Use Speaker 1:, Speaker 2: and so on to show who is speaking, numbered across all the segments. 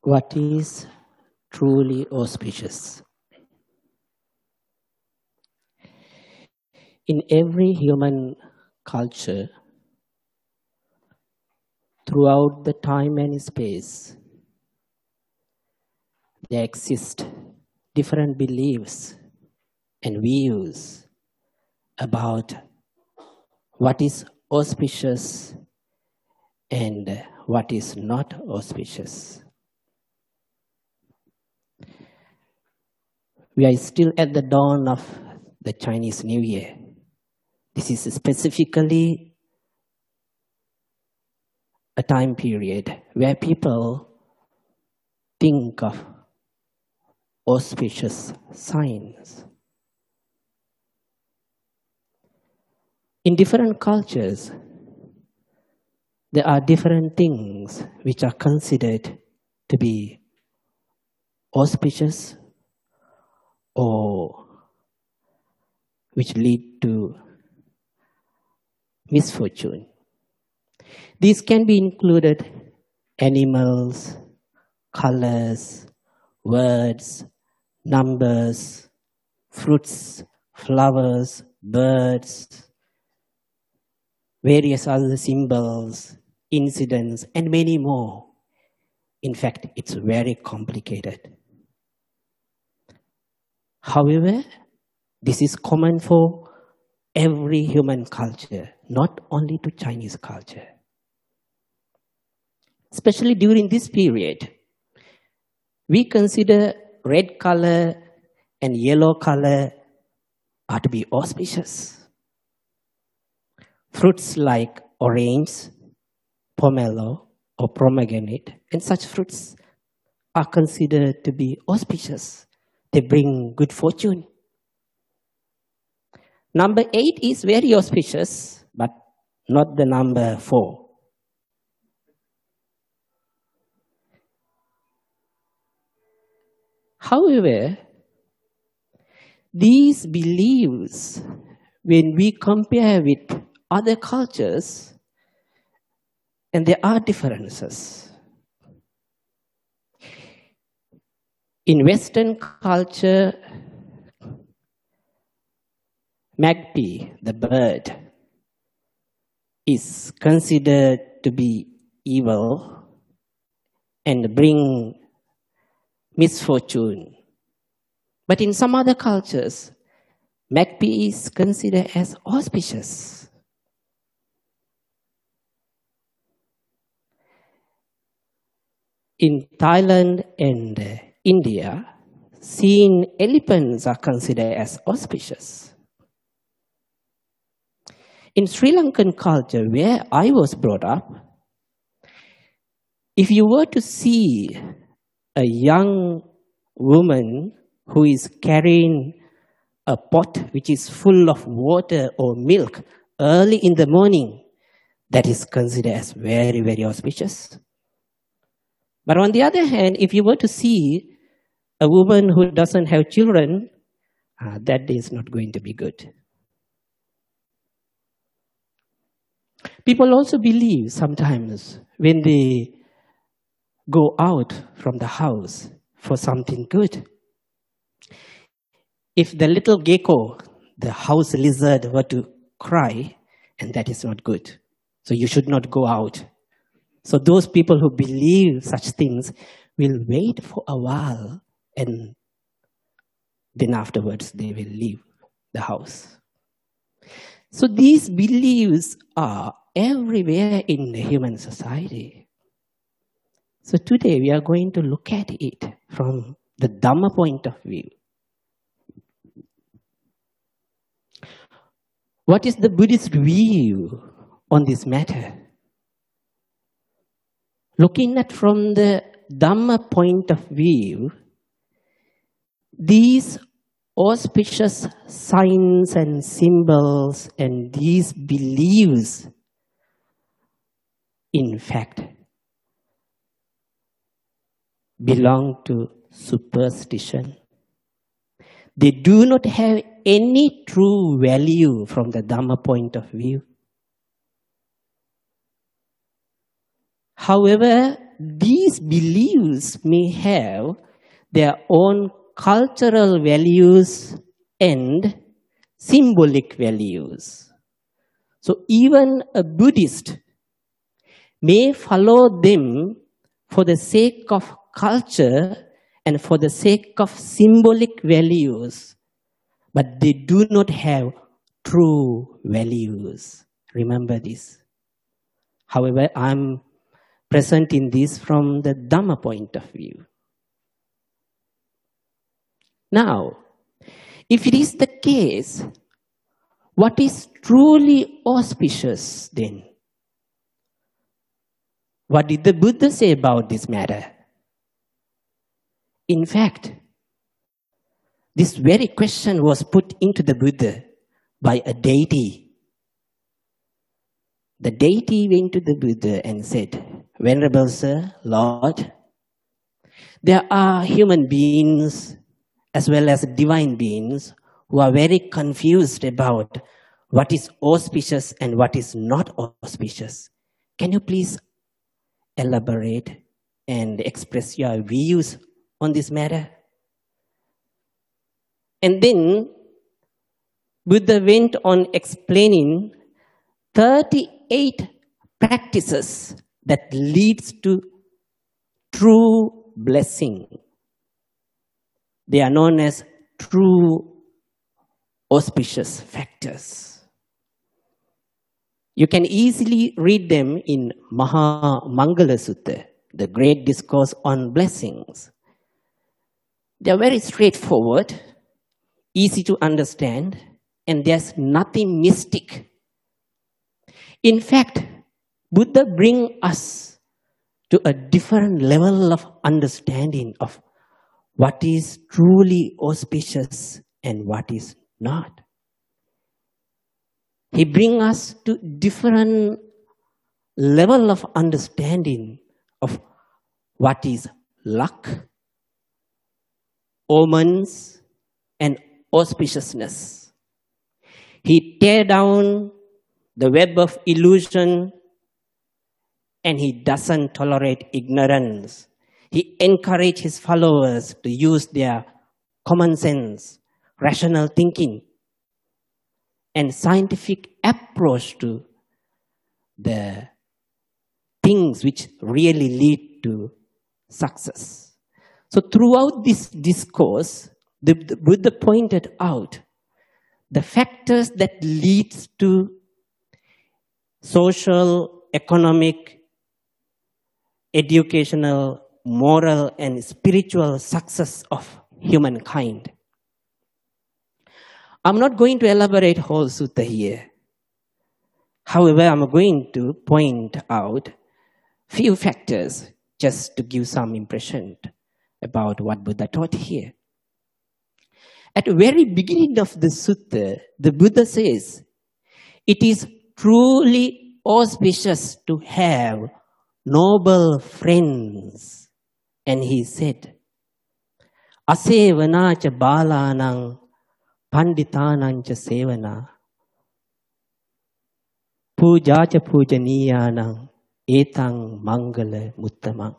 Speaker 1: What is truly auspicious? In every human culture, throughout the time and space, there exist different beliefs and views about what is auspicious and what is not auspicious. We are still at the dawn of the Chinese New Year. This is specifically a time period where people think of auspicious signs. In different cultures, there are different things which are considered to be auspicious or which lead to misfortune. These can be included animals, colors, words, numbers, fruits, flowers, birds, various other symbols, incidents, and many more. In fact, it's very complicated. However, this is common for every human culture, not only to Chinese culture. Especially during this period, we consider red color and yellow color are to be auspicious. Fruits like orange, pomelo, or pomegranate, and such fruits are considered to be auspicious. They bring good fortune. Number 8 is very auspicious, but not the number 4. However, these beliefs, when we compare with other cultures, and there are differences. In Western culture, magpie, the bird, is considered to be evil and bring misfortune. But in some other cultures, magpie is considered as auspicious. In Thailand and India, seeing elephants are considered as auspicious. In Sri Lankan culture, where I was brought up, if you were to see a young woman who is carrying a pot which is full of water or milk early in the morning, that is considered as very, very auspicious. But on the other hand, if you were to see a woman who doesn't have children, that is not going to be good. People also believe sometimes when they go out from the house for something good, if the little gecko, the house lizard, were to cry, and that is not good. So you should not go out. So those people who believe such things will wait for a while and then afterwards they will leave the house. So these beliefs are everywhere in the human society. So today we are going to look at it from the Dhamma point of view. What is the Buddhist view on this matter? Looking at from the Dhamma point of view, these auspicious signs and symbols and these beliefs, in fact, belong to superstition. They do not have any true value from the Dhamma point of view. However, these beliefs may have their own cultural values and symbolic values. So even a Buddhist may follow them for the sake of culture and for the sake of symbolic values, but they do not have true values. Remember this. However, I'm presenting this from the Dhamma point of view. Now, if it is the case, what is truly auspicious then? What did the Buddha say about this matter? In fact, this very question was put into the Buddha by a deity. The deity went to the Buddha and said, "Venerable Sir, Lord, there are human beings as well as divine beings who are very confused about what is auspicious and what is not auspicious. Can you please elaborate and express your views on this matter?" And then Buddha went on explaining 38 practices that leads to true blessing. They are known as true auspicious factors. You can easily read them in Maha Mangala Sutta, the great discourse on blessings. They are very straightforward, easy to understand, and there's nothing mystic. In fact, Buddha brings us to a different level of understanding of what is truly auspicious and what is not. He brings us to different level of understanding of what is luck, omens, and auspiciousness. He tears down the web of illusion and he doesn't tolerate ignorance. He encourages his followers to use their common sense, rational thinking, and scientific approach to the things which really lead to success. So throughout this discourse, the Buddha pointed out the factors that leads to social, economic, educational, moral, and spiritual success of humankind. I'm not going to elaborate whole sutta here. However, I'm going to point out few factors just to give some impression about what Buddha taught here. At the very beginning of the sutta, the Buddha says, it is truly auspicious to have noble friends. And he said, Asevana cha balanang panditanang cha sevana puja cha pujaniyanang etang mangala muttamang.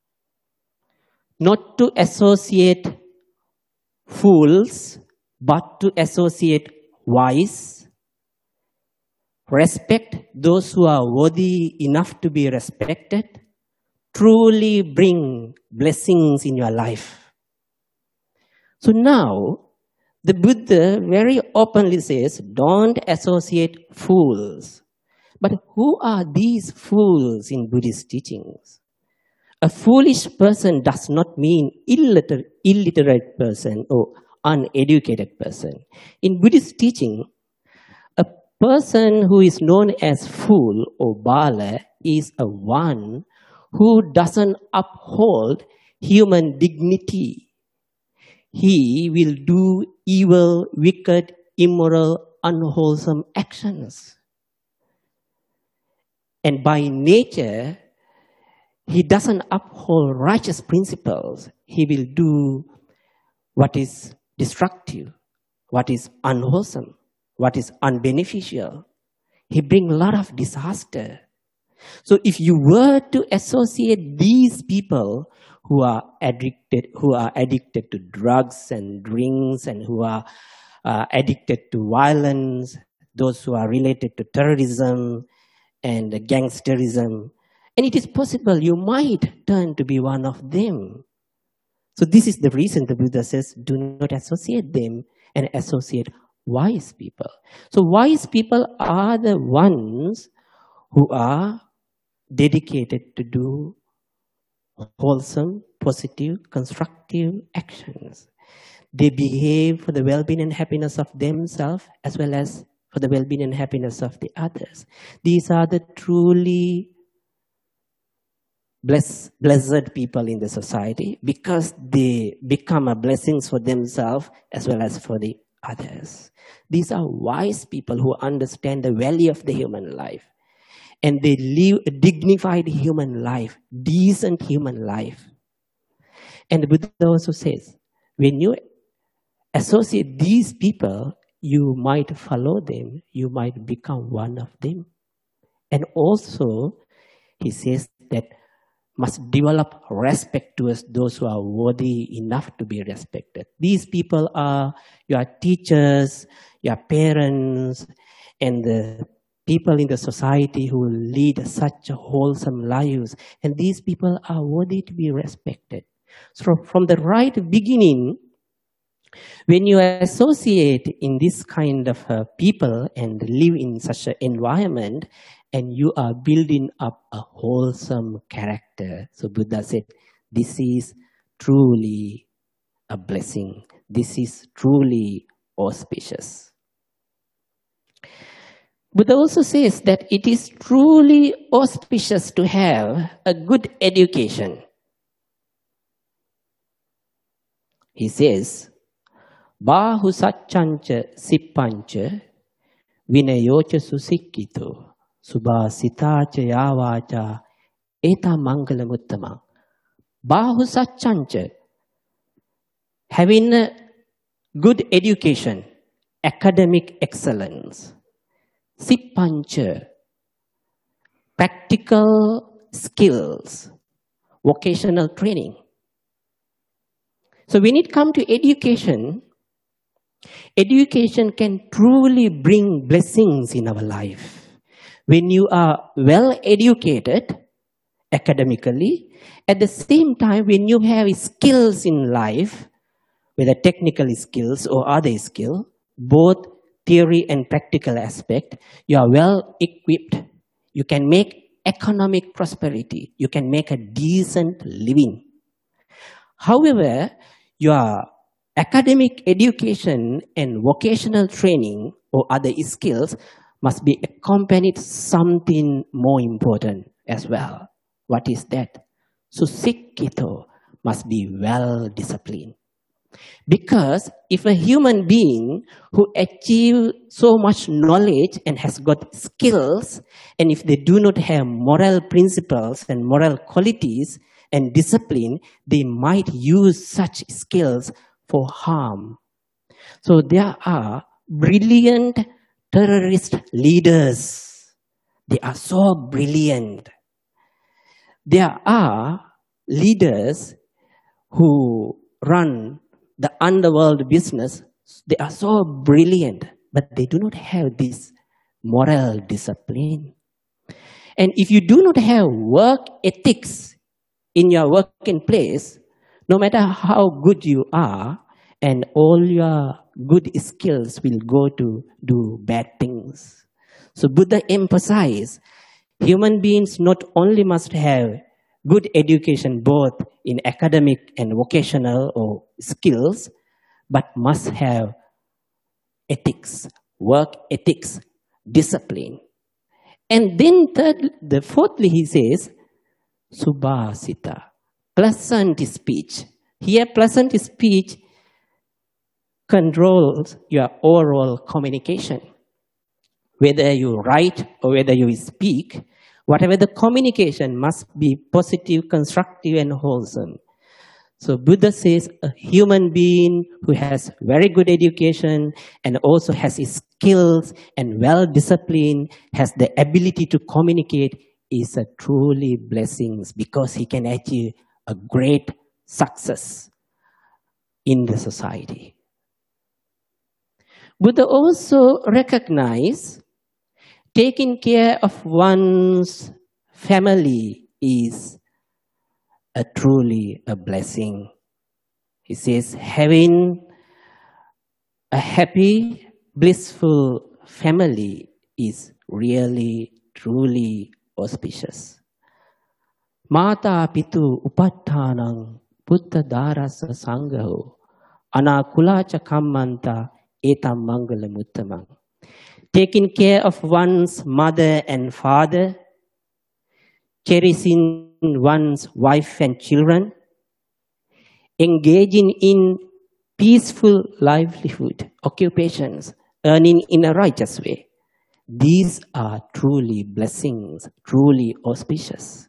Speaker 1: Not to associate fools, but to associate wise. Respect those who are worthy enough to be respected. Truly bring blessings in your life. So now, the Buddha very openly says, don't associate fools. But who are these fools in Buddhist teachings? A foolish person does not mean illiterate person or uneducated person. In Buddhist teaching, a person who is known as fool or bala is a one who doesn't uphold human dignity. He will do evil, wicked, immoral, unwholesome actions. And by nature, he doesn't uphold righteous principles. He will do what is destructive, what is unwholesome, what is unbeneficial. He brings a lot of disaster. So if you were to associate these people who are addicted to drugs and drinks and who are addicted to violence, those who are related to terrorism and gangsterism, and it is possible you might turn to be one of them. So this is the reason the Buddha says, do not associate them and associate wise people. So wise people are the ones who are dedicated to do wholesome, positive, constructive actions. They behave for the well-being and happiness of themselves as well as for the well-being and happiness of the others. These are the truly blessed people in the society because they become a blessing for themselves as well as for the others. These are wise people who understand the value of the human life. And they live a dignified human life, decent human life. And the Buddha also says, when you associate these people, you might follow them, you might become one of them. And also, he says that must develop respect towards those who are worthy enough to be respected. These people are your teachers, your parents, and the people in the society who lead such wholesome lives. And these people are worthy to be respected. So from the right beginning, when you associate in this kind of people and live in such an environment, and you are building up a wholesome character. So Buddha said, this is truly a blessing. This is truly auspicious. Buddha also says that it is truly auspicious to have a good education. He says, Bahu satchancha sippancha vinayocha susikkito subhasitacha yavacha eta mangalamuttama. Bahu satchancha, having a good education, academic excellence. Sippancha, practical skills, vocational training. So when it comes to education, education can truly bring blessings in our life. When you are well educated academically, at the same time when you have skills in life, whether technical skills or other skills, both theory and practical aspect, you are well equipped. You can make economic prosperity. You can make a decent living. However, your academic education and vocational training or other skills must be accompanied something more important as well. What is that? Susikkito, must be well disciplined. Because if a human being who achieves so much knowledge and has got skills, and if they do not have moral principles and moral qualities and discipline, they might use such skills for harm. So there are brilliant terrorist leaders. They are so brilliant. There are leaders who run the underworld business. They are so brilliant, but they do not have this moral discipline. And if you do not have work ethics in your working place, no matter how good you are, and all your good skills will go to do bad things. So Buddha emphasized human beings not only must have good education both in academic and vocational or skills, but must have ethics, work ethics, discipline. And then fourthly he says, subhasita, pleasant speech. Here pleasant speech controls your oral communication. Whether you write or whether you speak, whatever the communication must be positive, constructive, and wholesome. So Buddha says a human being who has very good education and also has his skills and well-disciplined, has the ability to communicate, is a truly blessing because he can achieve a great success in the society. Buddha also recognized taking care of one's family is truly a blessing. He says, having a happy, blissful family is really, truly auspicious. Mata pitu upattanang Buddha darasa sanghaho anakulacha kammanta etam mangalam uttamang. Taking care of one's mother and father, cherishing one's wife and children, engaging in peaceful livelihood, occupations, earning in a righteous way. These are truly blessings, truly auspicious.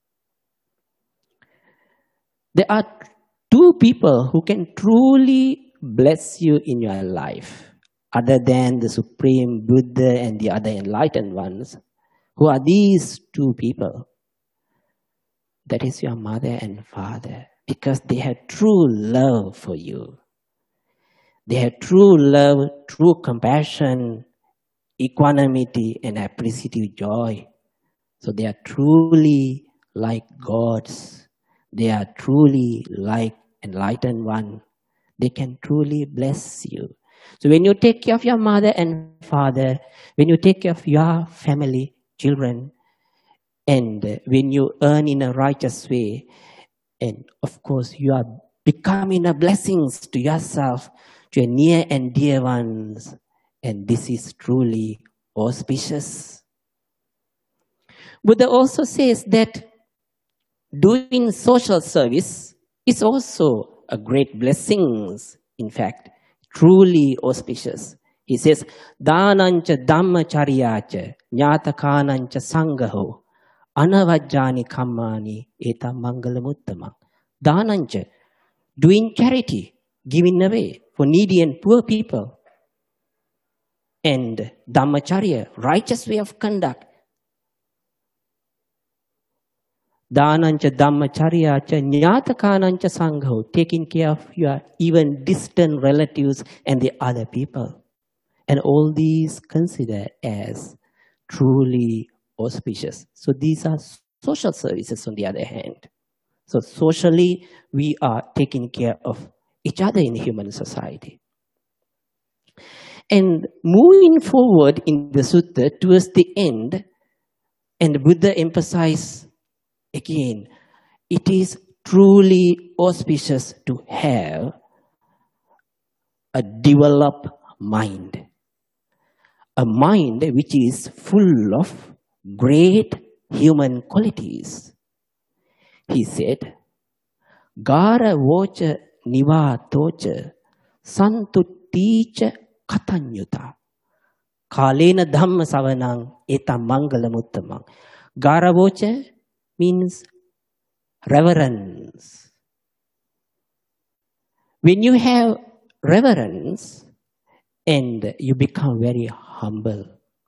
Speaker 1: There are two people who can truly bless you in your life, other than the Supreme Buddha and the other enlightened ones. Who are these two people? That is your mother and father, because they have true love for you. They have true love, true compassion, equanimity, and appreciative joy. So they are truly like gods. They are truly like enlightened one. They can truly bless you. So when you take care of your mother and father, when you take care of your family, children, and when you earn in a righteous way, and of course you are becoming a blessing to yourself, to your near and dear ones, and this is truly auspicious. Buddha also says that doing social service is also a great blessing. In fact, truly auspicious. He says, Dhanancha dhammacharyacha nyatakanancha sanghaho anavajjani kammani eta mangalamuttamang. Dhanancha, doing charity, giving away for needy and poor people. And dhammacharya, righteous way of conduct. Dhanancha dhammacharyacha nyatakanancha sangho, taking care of your even distant relatives and the other people. And all these considered as truly auspicious. So these are social services on the other hand. So socially, we are taking care of each other in human society. And moving forward in the sutta towards the end, and Buddha emphasized again, it is truly auspicious to have a developed mind. A mind which is full of great human qualities. He said, Gara vocha nivatocha santutticha katanyuta kalena dhamma savanang eta mangalamuttamang. Gara vocha means reverence. When you have reverence and you become very humble,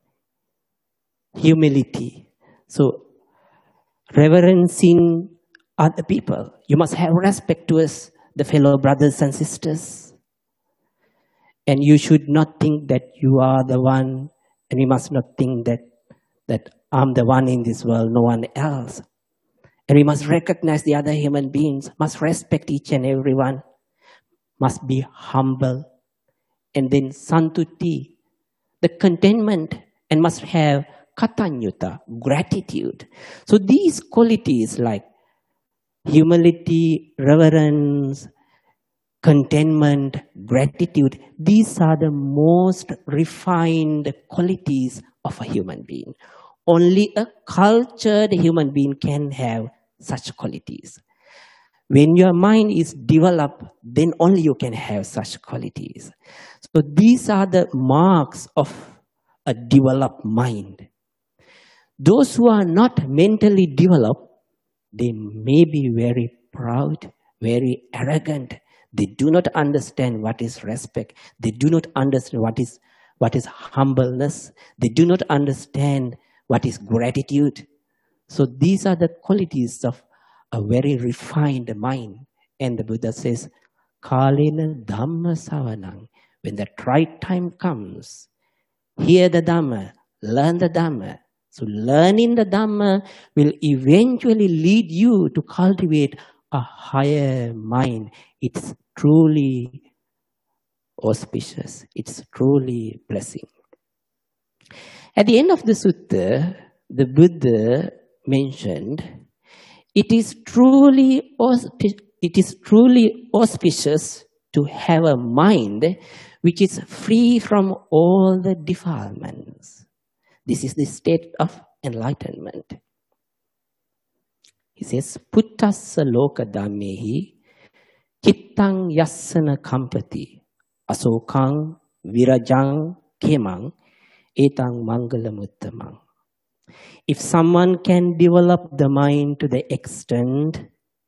Speaker 1: humility. So, reverencing other people. You must have respect towards the fellow brothers and sisters. And you should not think that you are the one, and you must not think that I'm the one in this world, no one else. And we must recognize the other human beings, must respect each and every one, must be humble. And then santuti, the contentment, and must have katanyuta, gratitude. So these qualities like humility, reverence, contentment, gratitude, these are the most refined qualities of a human being. Only a cultured human being can have such qualities. When your mind is developed, then only you can have such qualities. So these are the marks of a developed mind. Those who are not mentally developed, they may be very proud, very arrogant. They do not understand what is respect. They do not understand what is humbleness. They do not understand what is gratitude. So these are the qualities of a very refined mind. And the Buddha says, Kalena Dhamma Savanang. When the right time comes, hear the Dhamma, learn the Dhamma. So learning the Dhamma will eventually lead you to cultivate a higher mind. It's truly auspicious. It's truly blessing. At the end of the sutta, the Buddha mentioned, it is truly auspicious to have a mind which is free from all the defilements. This is the state of enlightenment. He says, Puttassa loka dhammehi chittang yassana kampati asokang virajang kemang etang mangalamuttamang. If someone can develop the mind to the extent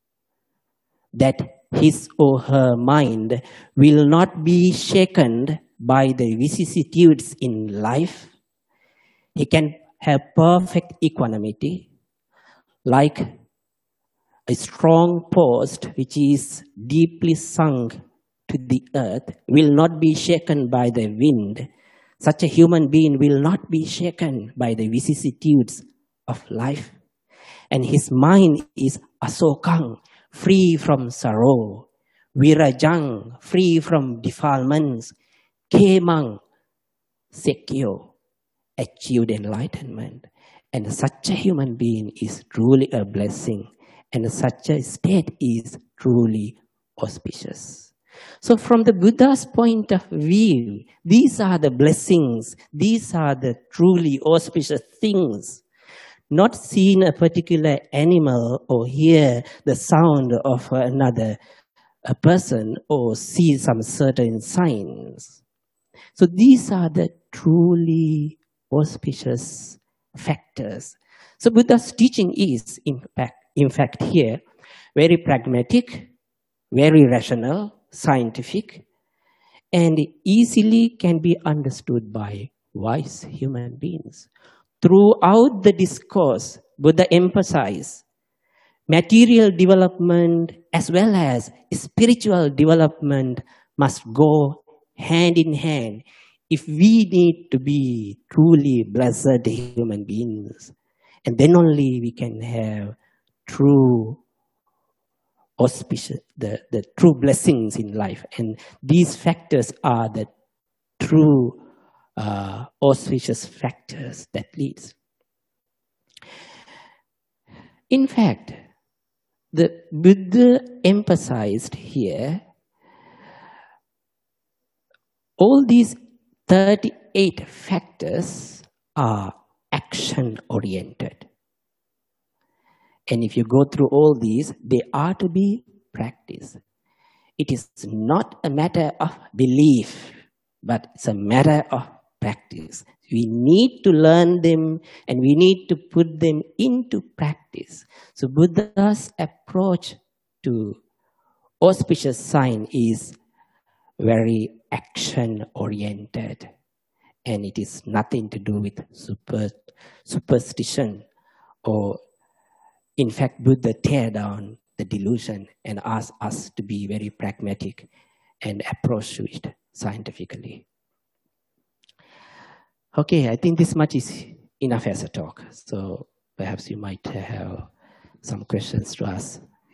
Speaker 1: that his or her mind will not be shaken by the vicissitudes in life, he can have perfect equanimity, like a strong post which is deeply sunk to the earth, will not be shaken by the wind. Such a human being will not be shaken by the vicissitudes of life. And his mind is asokang, free from sorrow, virajang, free from defilements, kemang, secure, achieved enlightenment. And such a human being is truly a blessing. And such a state is truly auspicious. So from the Buddha's point of view, these are the blessings, these are the truly auspicious things. Not seeing a particular animal or hear the sound of another a person or see some certain signs. So these are the truly auspicious factors. So Buddha's teaching is, in fact here, very pragmatic, very rational, scientific, and easily can be understood by wise human beings. Throughout the discourse, Buddha emphasized material development as well as spiritual development must go hand in hand if we need to be truly blessed human beings. And then only we can have true auspicious, the true blessings in life. And these factors are the true auspicious factors that leads. In fact, the Buddha emphasized here all these 38 factors are action-oriented. And if you go through all these, they are to be practiced. It is not a matter of belief, but it's a matter of practice. We need to learn them and we need to put them into practice. So Buddha's approach to auspicious sign is very action-oriented. And it is nothing to do with superstition or in fact, Buddha tear down the delusion and ask us to be very pragmatic and approach it scientifically. Okay, I think this much is enough as a talk. So perhaps you might have some questions to ask.